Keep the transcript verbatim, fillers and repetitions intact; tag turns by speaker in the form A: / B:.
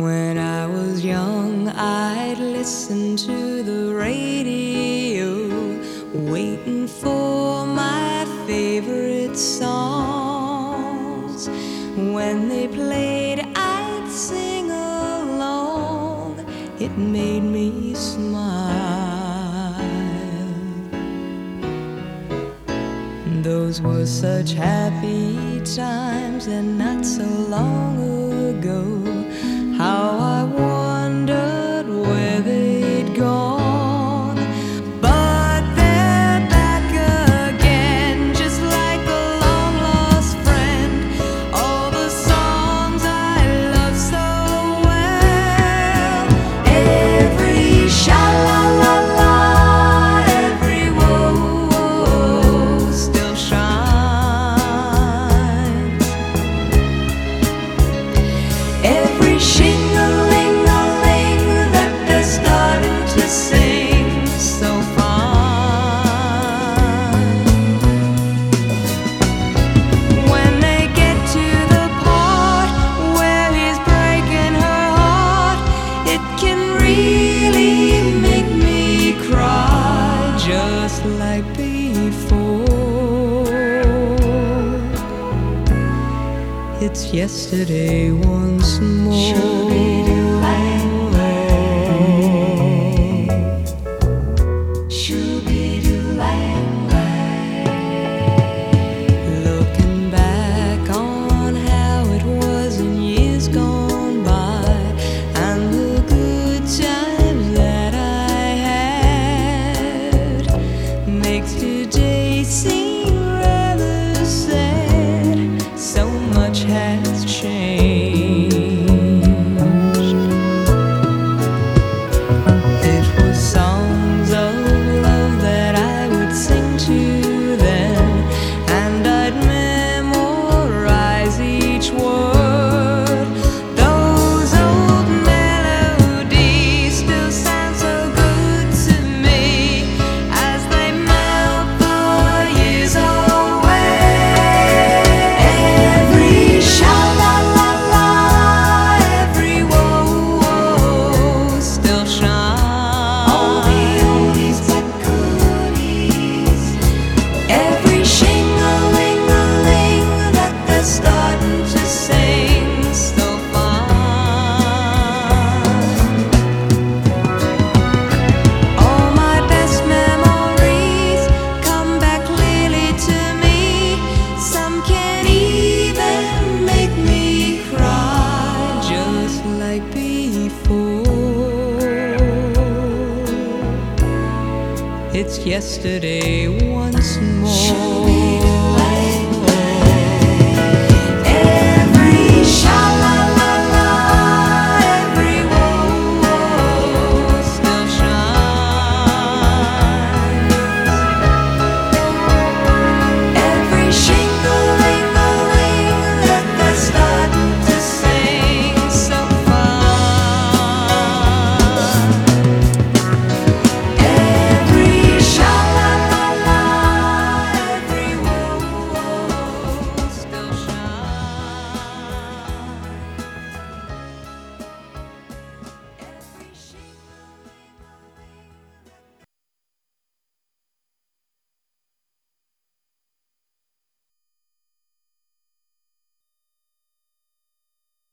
A: When I was young, I'd listen to the radio, waiting for my favorite songs. When they played, I'd sing along. It made me smile. Those were such happy times, and not so long ago. How I wondered where they'd gone. But they're back again, just like a long-lost friend. All the songs I love so well. Every sha-la-la-la, every whoa-whoa still shines. Every shing-a-ling-a-ling that they're starting to sing so fine. When they get to the part where he's breaking her heart, it can really make me cry, just like before. It's yesterday once more. Looking back on how it was in years gone by, and the good times that I had, makes today seem rather sad. So much has changed. It was songs of love that I would sing to then, and I'd memorize each word. Those old melodies still sound so good to me as they melt the years away. Every sha-la-la-la, every whoa-whoa still shines. All the oldies but goodies. Every shing-a-ling-a-ling that they're starting to sing so fine. All my best memories come back clearly to me. Some can even make me cry, just like before. It's yesterday